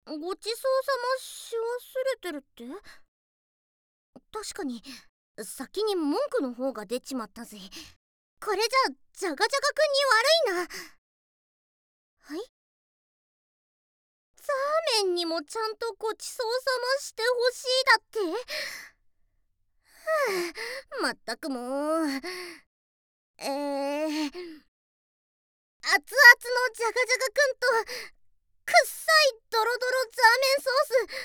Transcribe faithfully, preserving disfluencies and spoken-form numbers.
ごちそうさまし忘れてるって？確かに先に文句の方が出ちまったぜ。これじゃジャガジャガくんに悪いな。はい、ザーメンにもちゃんとごちそうさましてほしいだって？はあ、まったくもう。えー、熱々のジャガジャガくんとくっさいドロドロザーメンソース